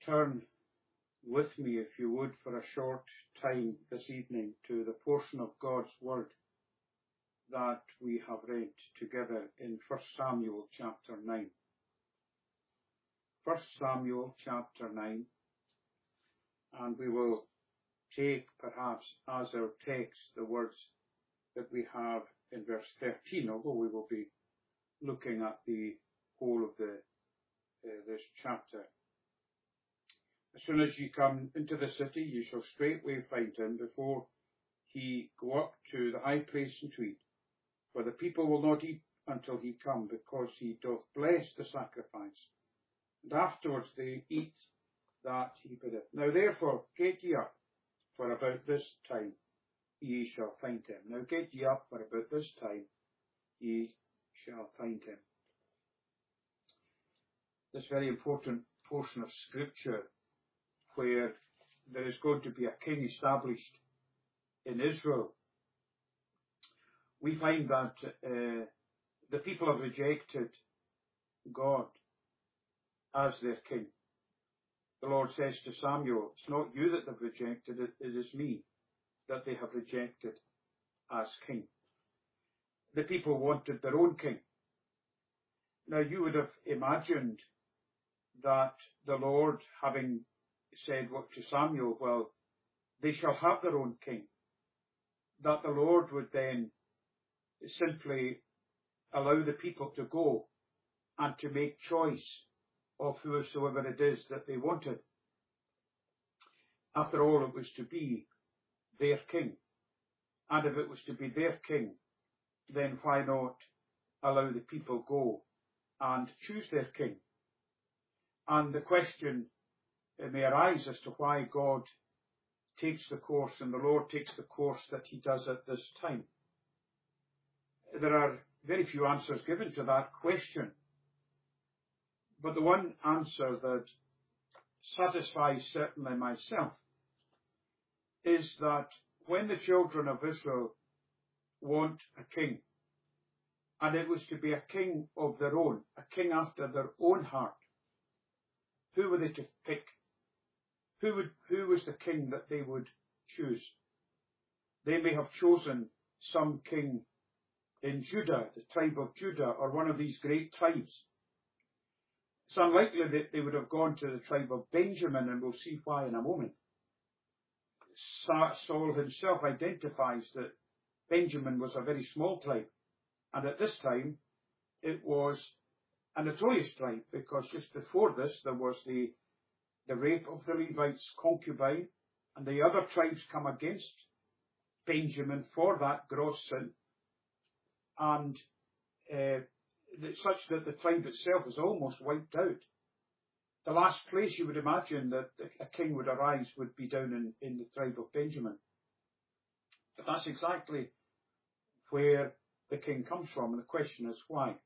turn with me, if you would, for a short time this evening to the portion of God's Word that we have read together in 1 Samuel chapter 9. 1 Samuel chapter 9, and we will take perhaps as our text the words that we have in verse 13, although we will be looking at the whole of this chapter. As soon as ye come into the city, ye shall straightway find him before he go up to the high place and to eat. For the people will not eat until he come, because he doth bless the sacrifice. And afterwards they eat that he biddeth. Now therefore get ye up, for about this time ye shall find him. Now get ye up, for about this time ye shall find him. This very important portion of Scripture, where there is going to be a king established in Israel, we find that the people have rejected God as their king. The Lord says to Samuel, it's not you that have rejected it, it is me that they have rejected as king. The people wanted their own king. Now you would have imagined that the Lord, having said to Samuel, well, they shall have their own king, that the Lord would then simply allow the people to go and to make choice of whosoever it is that they wanted. After all, it was to be their king. And if it was to be their king, then why not allow the people go and choose their king? And the question may arise as to why God takes the course and the Lord takes the course that he does at this time. There are very few answers given to that question. But the one answer that satisfies certainly myself is that when the children of Israel want a king, and it was to be a king of their own, a king after their own heart, who were they to pick? Who was the king that they would choose? They may have chosen some king in Judah, the tribe of Judah, or one of these great tribes. It's unlikely that they would have gone to the tribe of Benjamin, and we'll see why in a moment. Saul himself identifies that Benjamin was a very small tribe, and at this time it was a notorious tribe, because just before this there was the rape of the Levites' concubine, and the other tribes come against Benjamin for that gross sin, and such that the tribe itself is almost wiped out. The last place you would imagine that a king would arise would be down in the tribe of Benjamin. But that's exactly where the king comes from, and the question is why.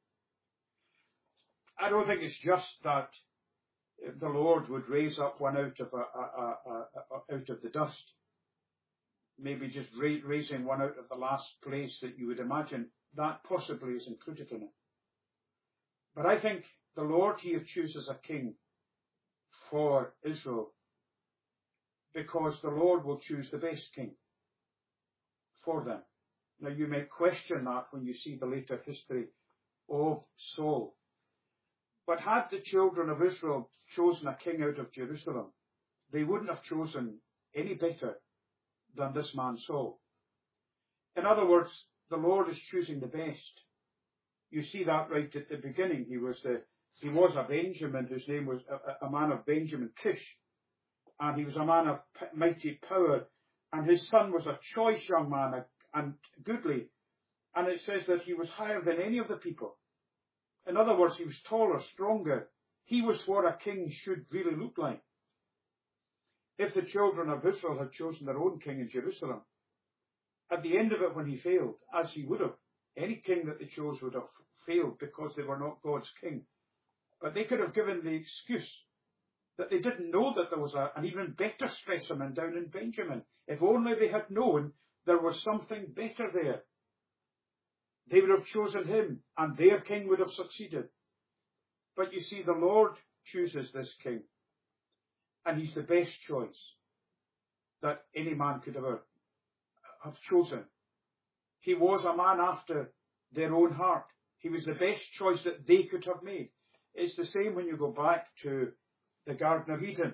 I don't think it's just that the Lord would raise up one out of the dust, maybe just raising one out of the last place that you would imagine. That possibly is included in it. But I think the Lord here chooses a king for Israel because the Lord will choose the best king for them. Now you may question that when you see the later history of Saul. But had the children of Israel chosen a king out of Jerusalem, they wouldn't have chosen any better than this man Saul. In other words, the Lord is choosing the best. You see that right at the beginning. He was a Benjamin, whose name was a man of Benjamin, Kish, and he was a man of mighty power, and his son was a choice young man and goodly, and it says that he was higher than any of the people. In other words, he was taller, stronger. He was what a king should really look like. If the children of Israel had chosen their own king in Jerusalem, at the end of it when he failed, as he would have, any king that they chose would have failed because they were not God's king. But they could have given the excuse that they didn't know that there was an even better specimen down in Benjamin. If only they had known there was something better there, they would have chosen him and their king would have succeeded. But you see, the Lord chooses this king. And he's the best choice that any man could ever have chosen. He was a man after their own heart. He was the best choice that they could have made. It's the same when you go back to the Garden of Eden.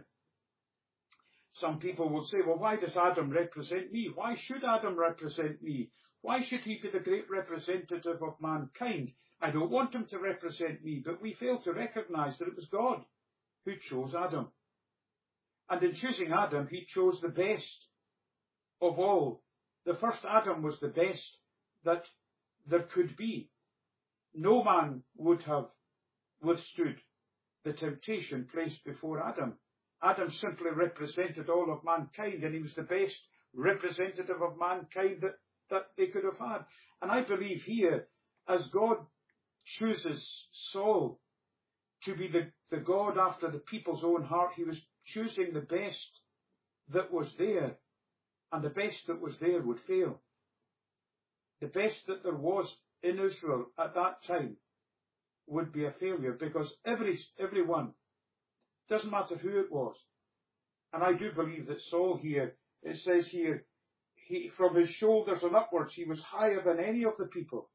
Some people will say, well, why does Adam represent me? Why should Adam represent me? Why should he be the great representative of mankind? I don't want him to represent me, but we fail to recognize that it was God who chose Adam. And in choosing Adam, he chose the best of all. The first Adam was the best that there could be. No man would have withstood the temptation placed before Adam. Adam simply represented all of mankind, and he was the best representative of mankind that they could have had. And I believe here, as God chooses Saul to be the God after the people's own heart, he was choosing the best that was there, and the best that was there would fail. The best that there was in Israel at that time would be a failure, because everyone, doesn't matter who it was. And I do believe that Saul here, it says here, from his shoulders and upwards, he was higher than any of the people.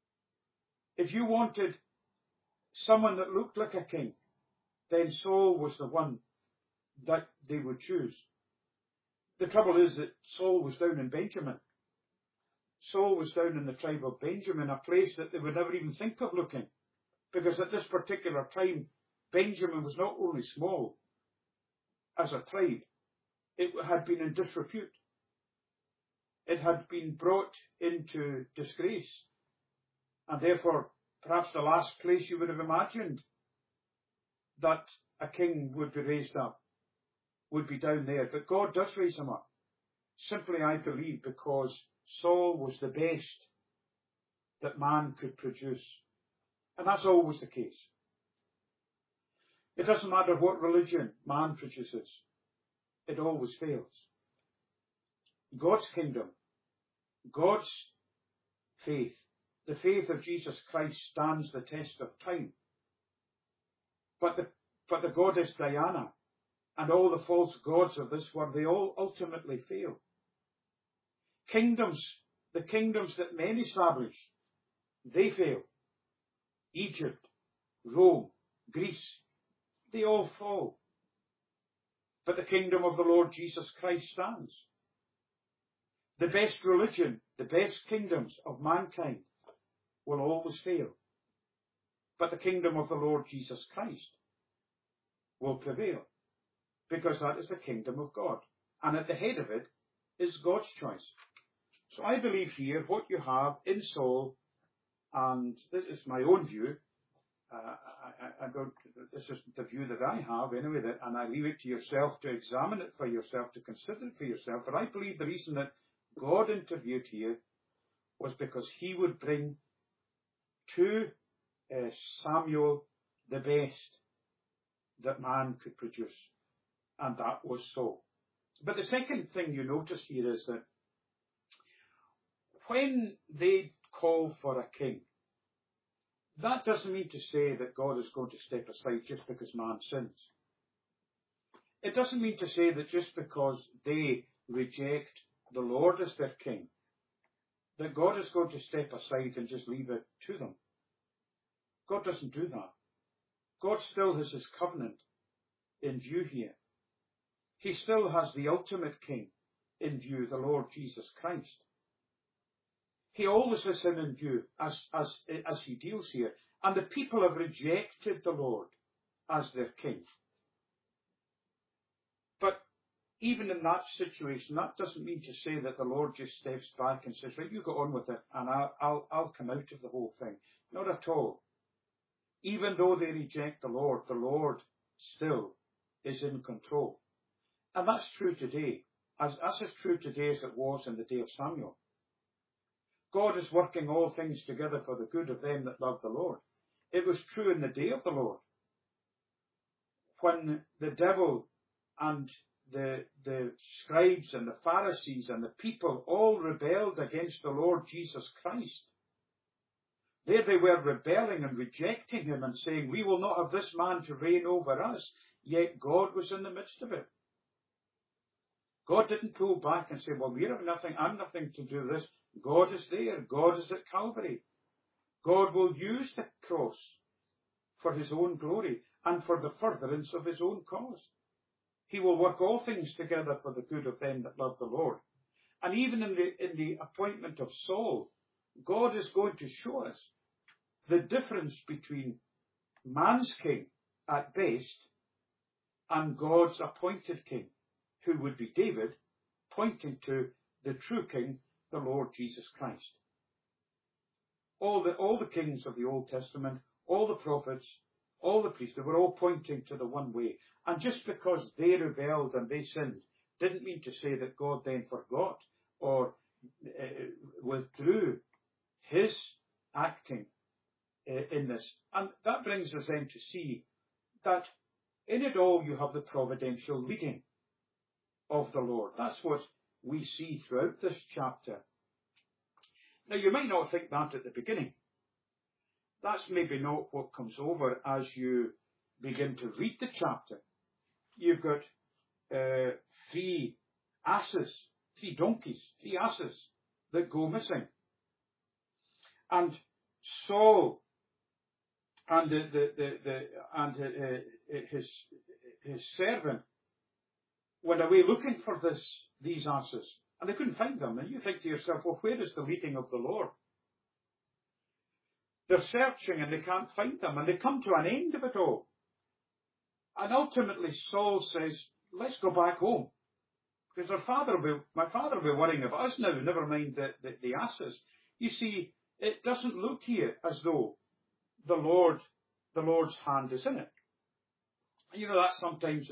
If you wanted someone that looked like a king, then Saul was the one that they would choose. The trouble is that Saul was down in Benjamin. Saul was down in the tribe of Benjamin, a place that they would never even think of looking. Because at this particular time, Benjamin was not only small as a tribe, it had been in disrepute. It had been brought into disgrace. And therefore, perhaps the last place you would have imagined that a king would be raised up would be down there. But God does raise him up. Simply, I believe, because Saul was the best that man could produce. And that's always the case. It doesn't matter what religion man produces. It always fails. God's kingdom, God's faith, the faith of Jesus Christ stands the test of time. But the goddess Diana and all the false gods of this world, they all ultimately fail. Kingdoms, the kingdoms that men establish, they fail. Egypt, Rome, Greece, they all fall. But the kingdom of the Lord Jesus Christ stands. The best religion, the best kingdoms of mankind will always fail. But the kingdom of the Lord Jesus Christ will prevail, because that is the kingdom of God. And at the head of it is God's choice. So I believe here what you have in Saul, and this is my own view, this is the view that I have anyway, and I leave it to yourself to examine it for yourself, to consider it for yourself. But I believe the reason that God interviewed here was because he would bring to Samuel the best that man could produce. And that was Saul. But the second thing you notice here is that when they call for a king, that doesn't mean to say that God is going to step aside just because man sins. It doesn't mean to say that just because they reject the Lord as their king, that God is going to step aside and just leave it to them. God doesn't do that. God still has his covenant in view here. He still has the ultimate king in view, the Lord Jesus Christ. He always has him in view as he deals here. And the people have rejected the Lord as their king. But even in that situation, that doesn't mean to say that the Lord just steps back and says, right, you go on with it, and I'll come out of the whole thing. Not at all. Even though they reject the Lord still is in control. And that's true today, as true today as it was in the day of Samuel. God is working all things together for the good of them that love the Lord. It was true in the day of the Lord, when the devil and the scribes and the Pharisees and the people all rebelled against the Lord Jesus Christ. There they were rebelling and rejecting him and saying, we will not have this man to reign over us. yet God was in the midst of it. God didn't pull back and say, well, we have nothing, I'm nothing to do with this. God is there. God is at Calvary. God will use the cross for his own glory and for the furtherance of his own cause. He will work all things together for the good of them that love the Lord. And even in the appointment of Saul, God is going to show us the difference between man's king at best and God's appointed king, who would be David, pointing to the true king, the Lord Jesus Christ. All the kings of the Old Testament, all the prophets, all the priests, they were all pointing to the one way. And just because they rebelled and they sinned, didn't mean to say that God then forgot or withdrew his acting in this. And that brings us then to see that in it all you have the providential leading of the Lord. That's what we see throughout this chapter. Now, you might not think that at the beginning. That's maybe not what comes over as you begin to read the chapter. You've got 3 asses, 3 donkeys, 3 asses that go missing. And Saul and his servant went away looking for these asses, and they couldn't find them. And you think to yourself, well, where is the leading of the Lord? They're searching and they can't find them, and they come to an end of it all. And ultimately Saul says, let's go back home, because my father will be worrying about us now, never mind the asses. You see, it doesn't look here as though the Lord's hand is in it. You know, that is sometimes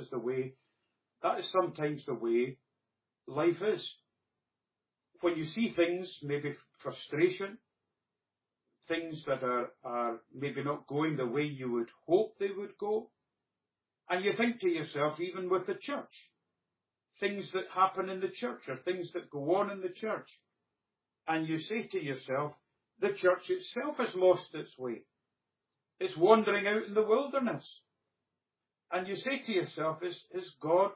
the way life is. When you see things, maybe frustration, things that are maybe not going the way you would hope they would go, and you think to yourself, even with the church, things that happen in the church or things that go on in the church, and you say to yourself, the church itself has lost its way. It's wandering out in the wilderness. And you say to yourself, is God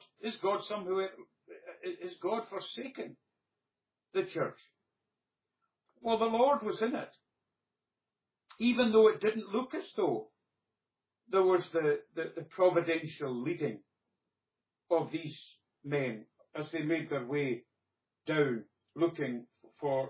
forsaken the church? Well, the Lord was in it. Even though it didn't look as though there was the providential leading of these men as they made their way down looking for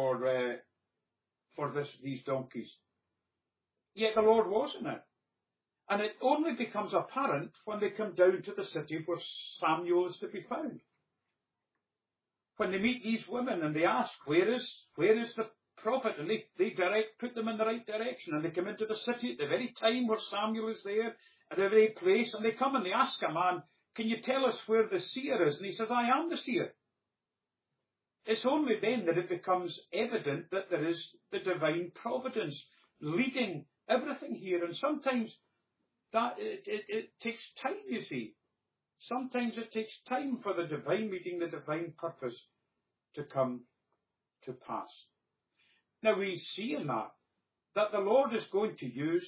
these donkeys. Yet the Lord was in it. And it only becomes apparent when they come down to the city where Samuel is to be found. When they meet these women and they ask, where is the prophet? And they put them in the right direction, and they come into the city at the very time where Samuel is there, at the very place, and they come and they ask a man, can you tell us where the seer is? And he says, I am the seer. It's only then that it becomes evident that there is the divine providence leading everything here. And sometimes that it takes time, you see. Sometimes it takes time for the divine leading, the divine purpose to come to pass. Now we see in that the Lord is going to use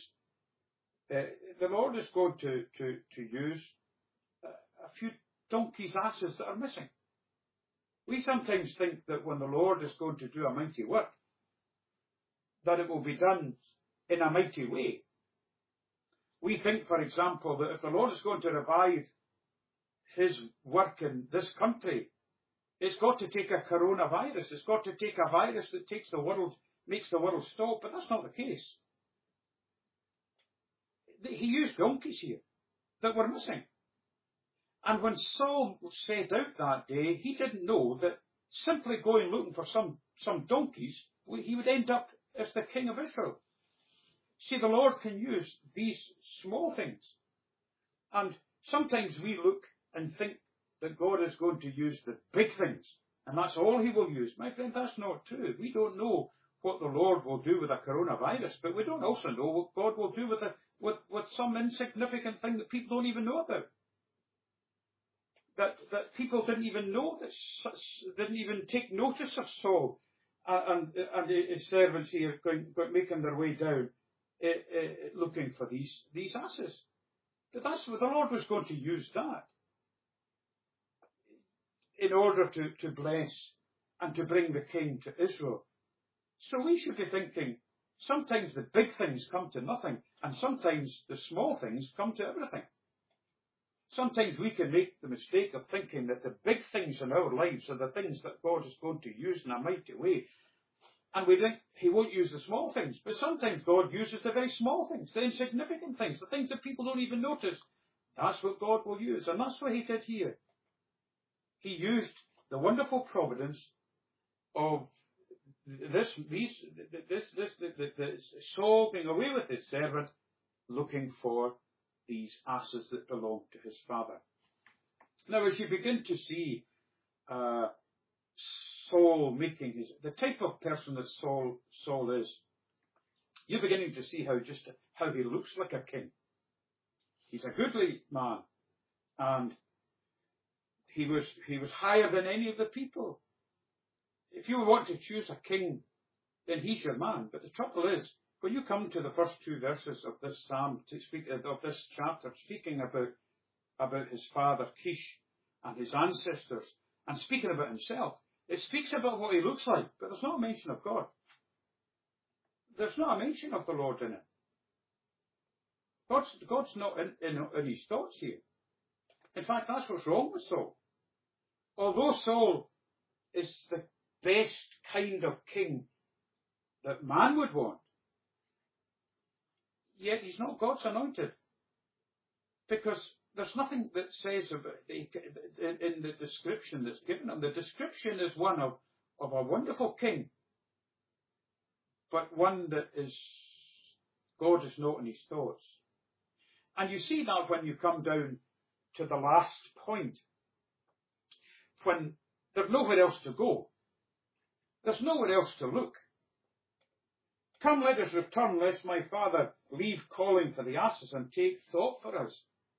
use a few donkeys' asses that are missing. We sometimes think that when the Lord is going to do a mighty work, that it will be done in a mighty way. We think, for example, that if the Lord is going to revive his work in this country, it's got to take a coronavirus. It's got to take a virus that makes the world stop. But that's not the case. He used donkeys here that were missing. And when Saul set out that day, he didn't know that simply going looking for some donkeys, he would end up as the king of Israel. See, the Lord can use these small things. And sometimes we look and think that God is going to use the big things, and that's all he will use. My friend, that's not true. We don't know what the Lord will do with a coronavirus, but we don't also know what God will do with some insignificant thing that people don't even know about. That people didn't even know, didn't even take notice of Saul and his servants here making their way down, looking for these asses. But that's what the Lord was going to use that in order to bless and to bring the king to Israel. So we should be thinking, sometimes the big things come to nothing, and sometimes the small things come to everything. Sometimes we can make the mistake of thinking that the big things in our lives are the things that God is going to use in a mighty way. And we think he won't use the small things. But sometimes God uses the very small things, the insignificant things, the things that people don't even notice. That's what God will use. And that's what he did here. He used the wonderful providence of Saul being away with his servant, looking for these asses that belonged to his father. Now, as you begin to see Saul making the type of person that Saul is, you're beginning to see how he looks like a king. He's a goodly man, and he was higher than any of the people. If you want to choose a king, then he's your man. But the trouble is, when you come to the first two verses of this psalm, of this chapter, speaking about his father Kish and his ancestors, and speaking about himself, it speaks about what he looks like, but there's no mention of God. There's not a mention of the Lord in it. God's not in his thoughts here. In fact, that's what's wrong with Saul. Although Saul is the best kind of king that man would want, yet he's not God's anointed. Because there's nothing that says about in the description that's given him. The description is one of a wonderful king, but one that is God is not in his thoughts. And you see that when you come down to the last point, when there's nowhere else to go. There's nowhere else to look. Come, let us return, lest my father leave calling for the asses and take thought for us.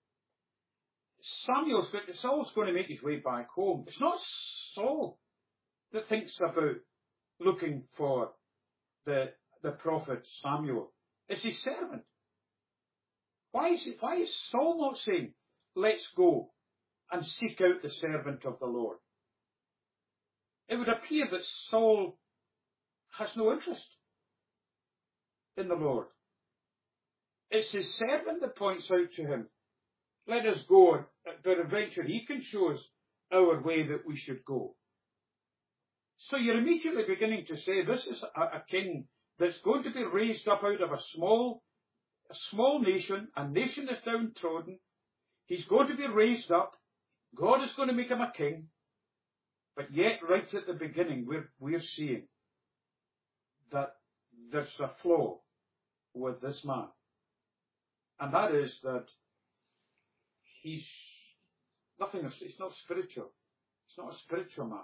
Saul's going to make his way back home. It's not Saul that thinks about looking for the prophet Samuel. It's his servant. Why is Saul not saying, let's go and seek out the servant of the Lord? It would appear that Saul has no interest in the Lord. It's his servant that points out to him, let us go, but eventually he can show us our way that we should go. So you're immediately beginning to say this is a king that's going to be raised up out of a small nation, a nation that's downtrodden. He's going to be raised up. God is going to make him a king. But yet, right at the beginning, we're seeing that there's a flaw with this man. And that is that he's not spiritual. He's not a spiritual man.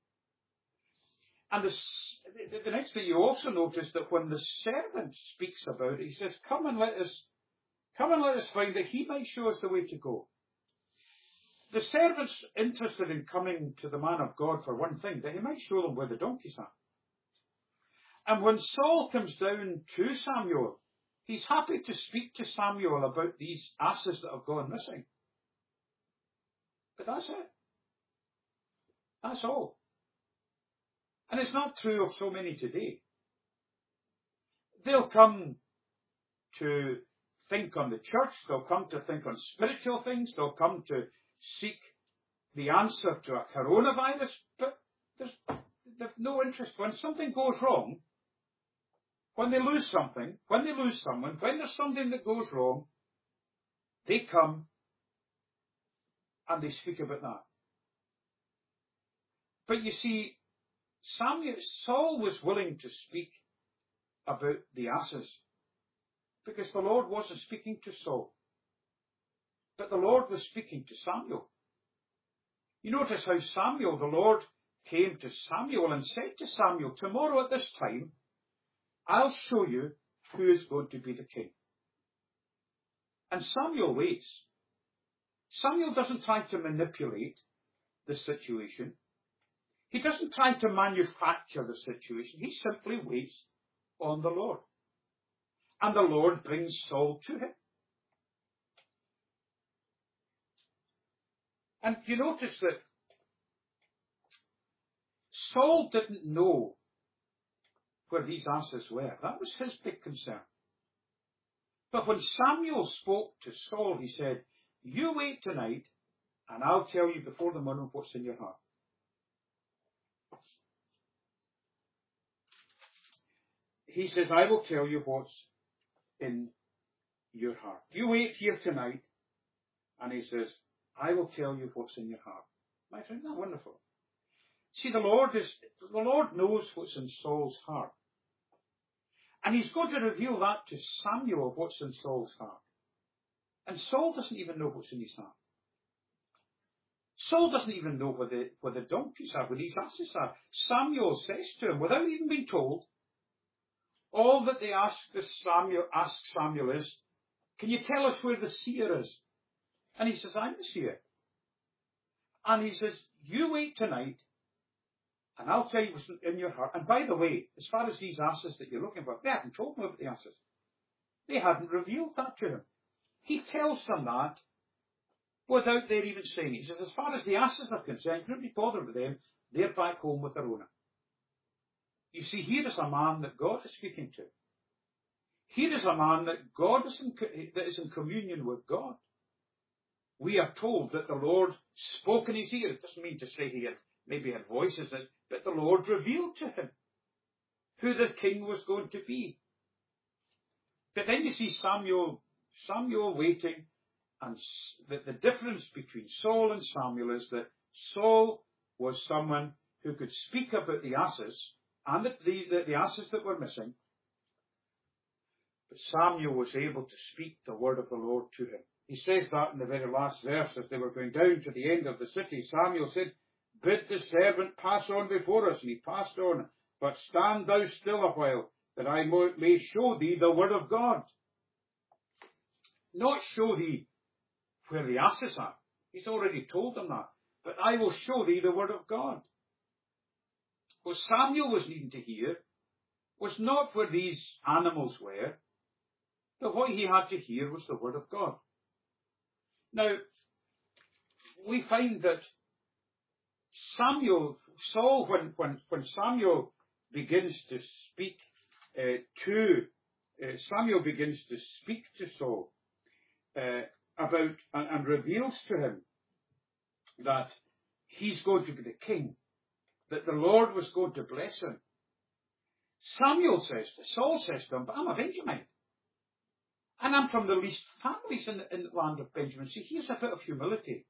And the next thing you also notice that when the servant speaks about it, he says, come and let us find that he might show us the way to go. The servant's interested in coming to the man of God for one thing, that he might show them where the donkeys are. And when Saul comes down to Samuel, he's happy to speak to Samuel about these asses that have gone missing. But that's it. That's all. And it's not true of so many today. They'll come to think on the church, they'll come to think on spiritual things, they'll come to seek the answer to a coronavirus, but they've no interest. When something goes wrong, when they lose something, when they lose someone, when there's something that goes wrong, they come and they speak about that. But you see, Saul was willing to speak about the asses because the Lord wasn't speaking to Saul, but the Lord was speaking to Samuel. You notice how the Lord came to Samuel and said to Samuel, tomorrow at this time, I'll show you who is going to be the king. And Samuel waits. Samuel doesn't try to manipulate the situation. He doesn't try to manufacture the situation. He simply waits on the Lord. And the Lord brings Saul to him. And you notice that Saul didn't know where these asses were. That was his big concern. But when Samuel spoke to Saul, he said, you wait tonight, and I'll tell you before the morning what's in your heart. He says, I will tell you what's in your heart. You wait here tonight, and he says, I will tell you what's in your heart. My friend, isn't that wonderful? See, the Lord knows what's in Saul's heart. And he's going to reveal that to Samuel, what's in Saul's heart. And Saul doesn't even know what's in his heart. Saul doesn't even know where the donkeys are, where these asses are. Samuel says to him, without even being told, all that they ask Samuel is, can you tell us where the seer is? And he says, I'm the seer. And he says, you wait tonight, and I'll tell you what's in your heart. And by the way, as far as these asses that you're looking for, they hadn't told him about the asses. They hadn't revealed that to him. He tells them that without their even saying it. He says, as far as the asses are concerned, don't be bothered with them. They're back home with their owner. You see, here is a man that God is speaking to. Here is a man that is in communion with God. We are told that the Lord spoke in his ear. It doesn't mean to say he maybe had voices, but the Lord revealed to him who the king was going to be. But then you see Samuel waiting, and the difference between Saul and Samuel is that Saul was someone who could speak about the asses, and the asses that were missing, but Samuel was able to speak the word of the Lord to him. He says that in the very last verse as they were going down to the end of the city. Samuel said, bid the servant pass on before us. And he passed on. But stand thou still a while, that I may show thee the word of God. Not show thee where the asses are. He's already told them that. But I will show thee the word of God. What Samuel was needing to hear was not where these animals were, but what he had to hear was the word of God. Now, we find that Saul, when Samuel begins to speak to Saul about and reveals to him that he's going to be the king, that the Lord was going to bless him. Saul says to him, but I'm a Benjamite. And I'm from the least families in the land of Benjamin. See, here's a bit of humility.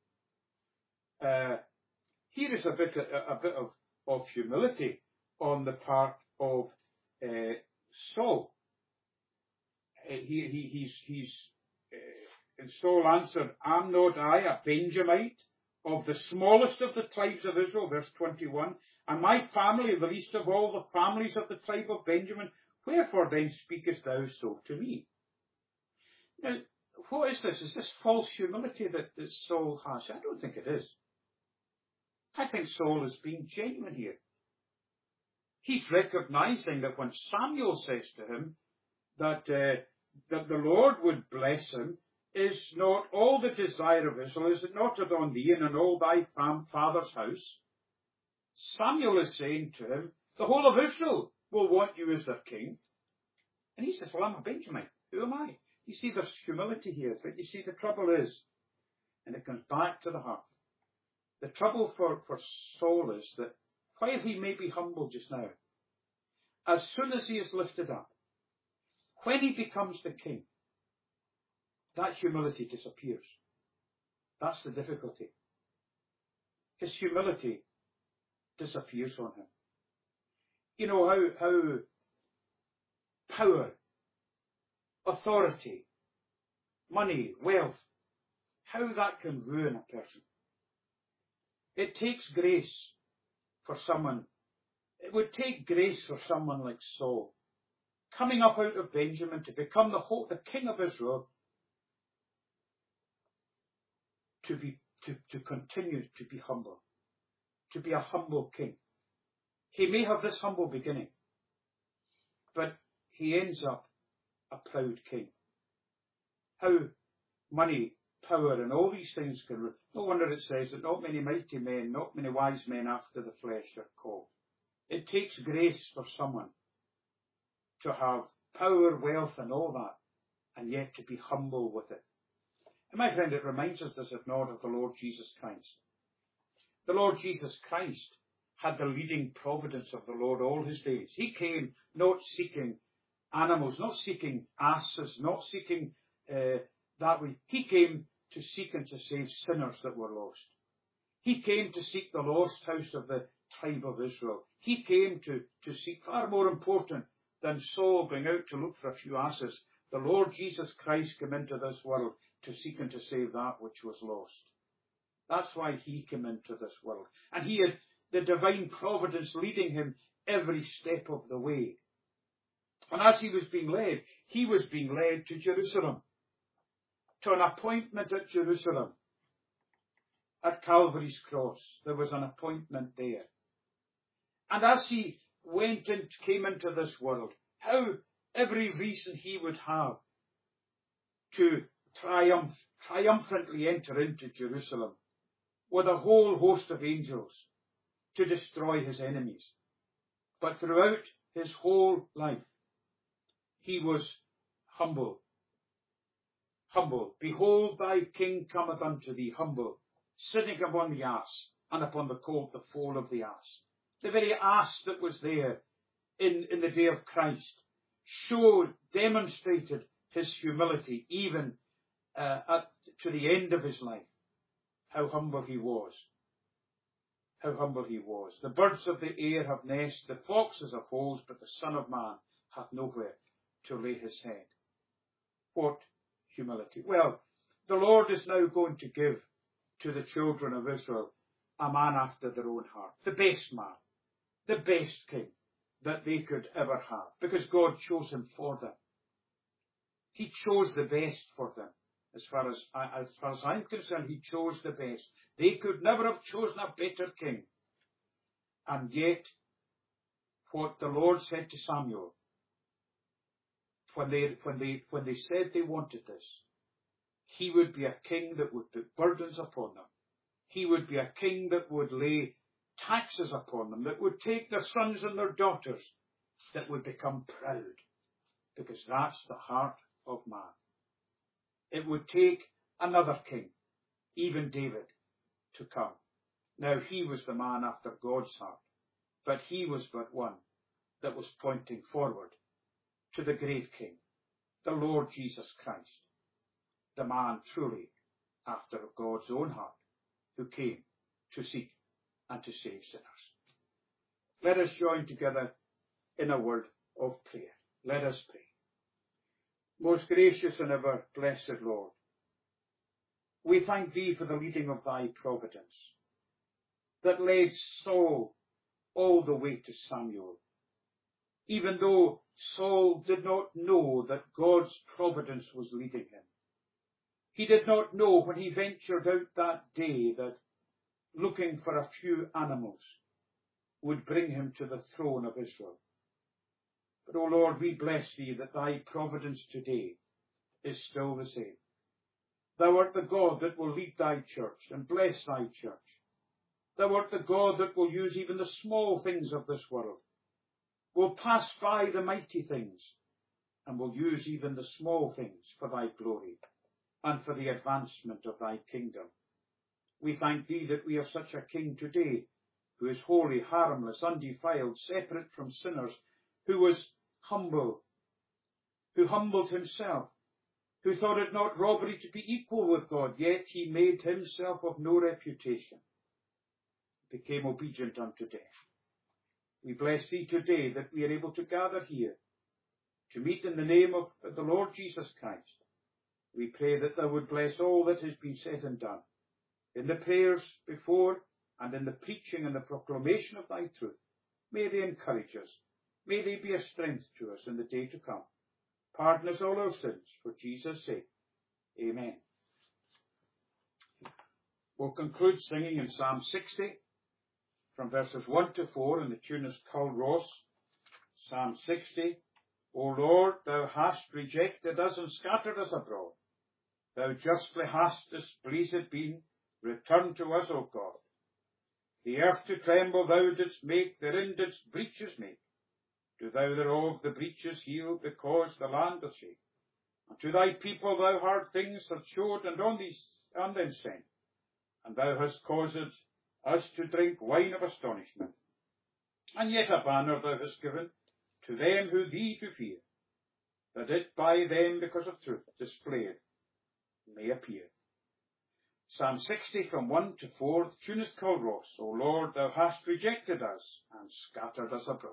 Here is a bit of humility on the part of Saul. And Saul answered, am not I a Benjamite of the smallest of the tribes of Israel, verse 21, and my family the least of all the families of the tribe of Benjamin? Wherefore then speakest thou so to me? Now, what is this? Is this false humility that Saul has? I don't think it is. I think Saul is being genuine here. He's recognizing that when Samuel says to him that the Lord would bless him, is not all the desire of Israel, is it not on thee and on all thy father's house? Samuel is saying to him, the whole of Israel will want you as their king. And he says, well, I'm a Benjamite. Who am I? You see, there's humility here. But you see, the trouble is, and it comes back to the heart, the trouble for Saul is that while he may be humble just now, as soon as he is lifted up, when he becomes the king, that humility disappears. That's the difficulty. His humility disappears on him. You know how power, authority, money, wealth, how that can ruin a person. It takes grace for someone. It would take grace for someone like Saul, coming up out of Benjamin to become the king of Israel, to continue to be humble, to be a humble king. He may have this humble beginning, but he ends up a proud king. How money power and all these things can rule. No wonder it says that not many mighty men, not many wise men after the flesh are called. It takes grace for someone to have power, wealth and all that, and yet to be humble with it. And my friend, it reminds us, does it not, of the Lord Jesus Christ. The Lord Jesus Christ had the leading providence of the Lord all his days. He came not seeking animals, not seeking asses, not seeking that way. He came to seek and to save sinners that were lost. He came to seek the lost house of the tribe of Israel. He came to seek, far more important than Saul going out to look for a few asses. The Lord Jesus Christ came into this world to seek and to save that which was lost. That's why he came into this world. And he had the divine providence leading him every step of the way. And as he was being led to Jerusalem, to an appointment at Jerusalem. At Calvary's cross, there was an appointment there. And as he went and came into this world, how every reason he would have to triumphantly enter into Jerusalem with a whole host of angels to destroy his enemies. But throughout his whole life, he was humble. Humble. Behold, thy king cometh unto thee, humble, sitting upon the ass, and upon the colt, the foal of the ass. The very ass that was there in the day of Christ demonstrated his humility, even to the end of his life. How humble he was. How humble he was. The birds of the air have nests, the foxes have holes, but the Son of Man hath nowhere to lay his head. What humility. Well, the Lord is now going to give to the children of Israel a man after their own heart. The best man. The best king that they could ever have. Because God chose him for them. He chose the best for them. As far as I'm concerned, he chose the best. They could never have chosen a better king. And yet, what the Lord said to Samuel, when they said they wanted this, he would be a king that would put burdens upon them. He would be a king that would lay taxes upon them, that would take their sons and their daughters, that would become proud. Because that's the heart of man. It would take another king, even David, to come. Now he was the man after God's heart, but he was but one that was pointing forward to the great King, the Lord Jesus Christ, the man truly after God's own heart, who came to seek and to save sinners. Let us join together in a word of prayer. Let us pray. Most gracious and ever blessed Lord, we thank thee for the leading of thy providence that led Saul all the way to Samuel, even though Saul did not know that God's providence was leading him. He did not know when he ventured out that day that looking for a few animals would bring him to the throne of Israel. But, O Lord, we bless thee that thy providence today is still the same. Thou art the God that will lead thy church and bless thy church. Thou art the God that will use even the small things of this world, will pass by the mighty things, and will use even the small things for thy glory and for the advancement of thy kingdom. We thank thee that we have such a king today, who is holy, harmless, undefiled, separate from sinners, who was humble, who humbled himself, who thought it not robbery to be equal with God, yet he made himself of no reputation, became obedient unto death. We bless thee today that we are able to gather here to meet in the name of the Lord Jesus Christ. We pray that thou would bless all that has been said and done in the prayers before and in the preaching and the proclamation of thy truth. May they encourage us. May they be a strength to us in the day to come. Pardon us all our sins for Jesus' sake. Amen. We'll conclude singing in Psalm 60 from verses 1 to 4, and the tune is Culross. Psalm 60. O Lord, thou hast rejected us and scattered us abroad. thou justly hast displeased been, return to us, O God. The earth to tremble thou didst make, therein didst breaches make. Do thou thereof the breaches heal, because the land doth shake. And to thy people thou hard things hast showed, and on them sent. And thou hast caused us to drink wine of astonishment. And yet a banner thou hast given to them who thee do fear, that it by them, because of truth displayed, may appear. Psalm 60 from 1 to 4, the tune is called Ross. O Lord, thou hast rejected us and scattered us abroad.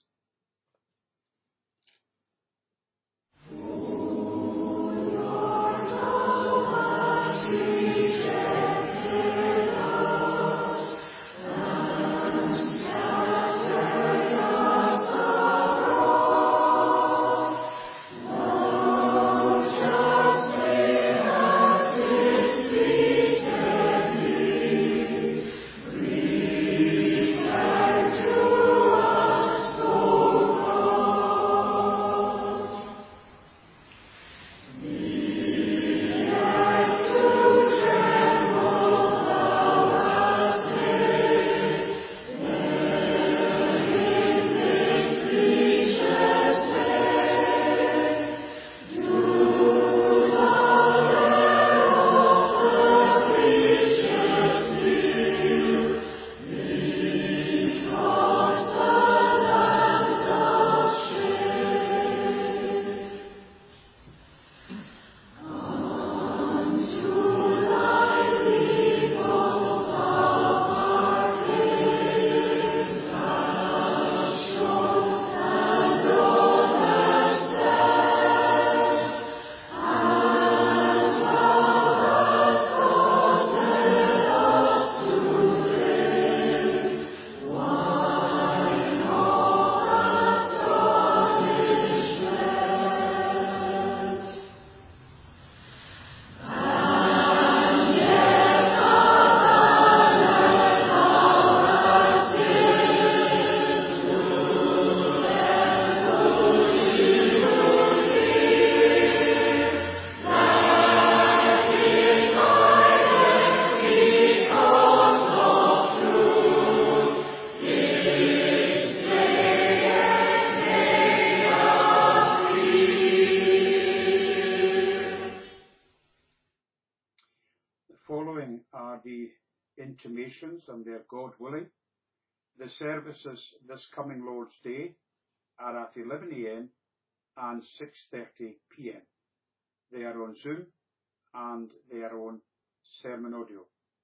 Following are the intimations, and they are God willing. The services this coming Lord's Day are at 11 a.m. and 6:30 p.m. They are on Zoom and they are on sermon audio.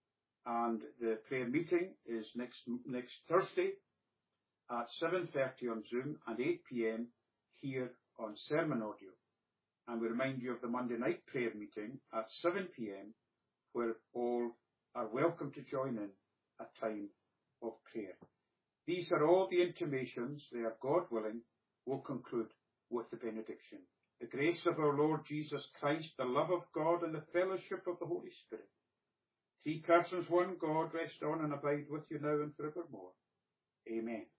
And the prayer meeting is next Thursday at 7:30 on Zoom and 8 p.m. here on sermon audio. And we remind you of the Monday night prayer meeting at 7 p.m. where all are welcome to join in a time of prayer. These are all the intimations. They are God willing. We'll conclude with the benediction. The grace of our Lord Jesus Christ, the love of God, and the fellowship of the Holy Spirit, 3 persons, one God, rest on and abide with you now and forevermore. Amen.